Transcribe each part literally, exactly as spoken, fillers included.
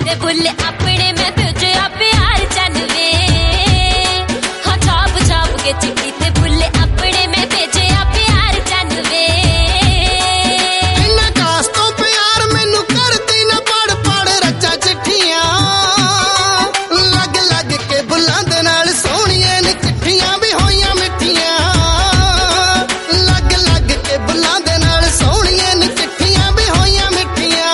ते बुल अपने मैं भेजा प्यार चनवे हाँ छाप छाप के चिट्ठी ते बुल अपने मैं भेजे प्यार चनवे इन्ना खास तो प्यार मैनू करदी ना पढ़ पढ़ रचा चिट्ठियां लग लग के बुल्लां दे नाल सोहणियां ने चिट्ठियां भी होईयां मिठियां लग लग के बुल्लां दे नाल सोहणियां ने चिट्ठियां भी होईयां मिठियां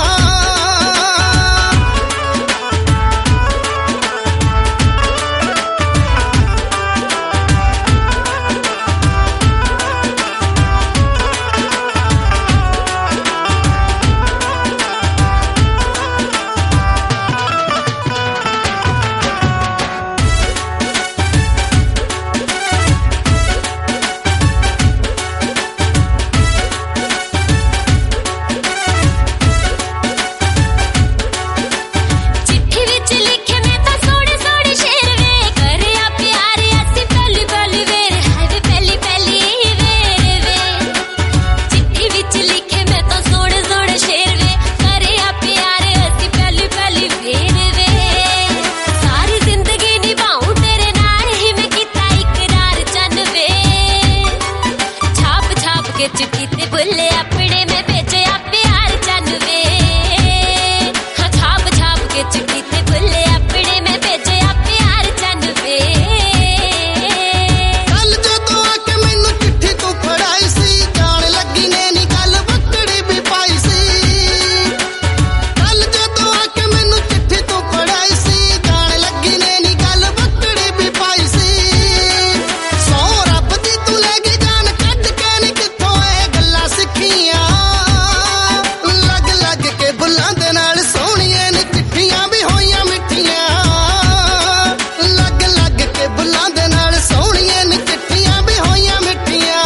चिट्ठी ते बुल्ले अपने में भेजे प्यार चनवे हाँ छाप छाप के चिट्ठी ते बुल्ले अपने में भेजे प्यार चनवे कल जदों आके मैनू चिट्ठी तू फड़ाई सी जान लगी ने नी गल वक्कड़ी भी पाई सी कल जदों आके मैनू चिट्ठी तू फड़ाई सी जान लगी ने नी गल वक्कड़ी भी पाई सी सौ रब दी तू ले गई जान कट के नी सिक्खियां लग लग के बुल्लां दे नाल सोहणियां ने चिट्ठियां भी होईयां मिठियां लग लग के बुल्लां दे नाल सोहणियां ने चिट्ठियां भी होईयां मिठियां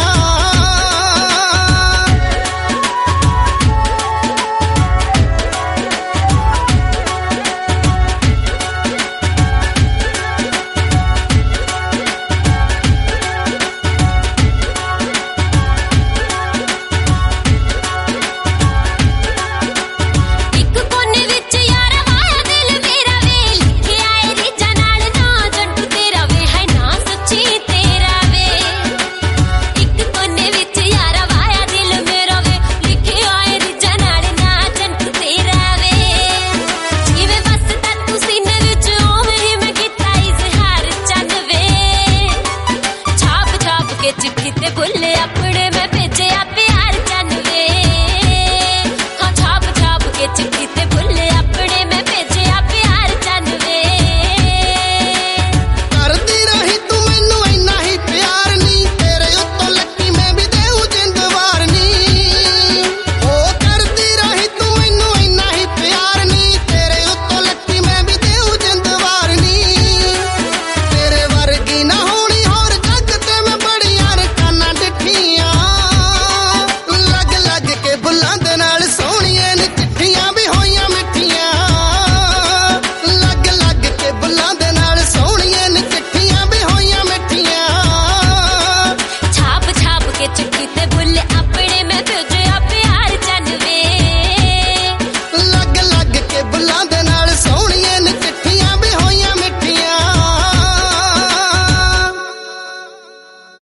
चिट्ठी ते बुल्ले अपने मैं भेजे प्यार चनवे हाँ छाप छाप के चिट्ठी ते बुल्ले अपने मैं भेजे प्यार चनवे करदी रही तू मैनू इन्ना ही प्यार नी तेरे उत्तों लट्टी मैं भी देऊ जिंदवार नी ओ करदी रही तू मैनू इन्ना ही प्यार नी तेरे उत्तों लट्टी मैं भी देऊ जिंदवार नी तेरे वर्गी ना होनी होर जग ते मैं बड़ी लग लग के बुल्लां दे नाल सोहणियां ने चिट्ठियां भी होईयां मिठियां लग लग के बुल्लां दे नाल सोहणियां ने चिट्ठियां भी होईयां मिठियां छाप छाप के चिट्ठी ते बुल्ले अपने मैं भेजे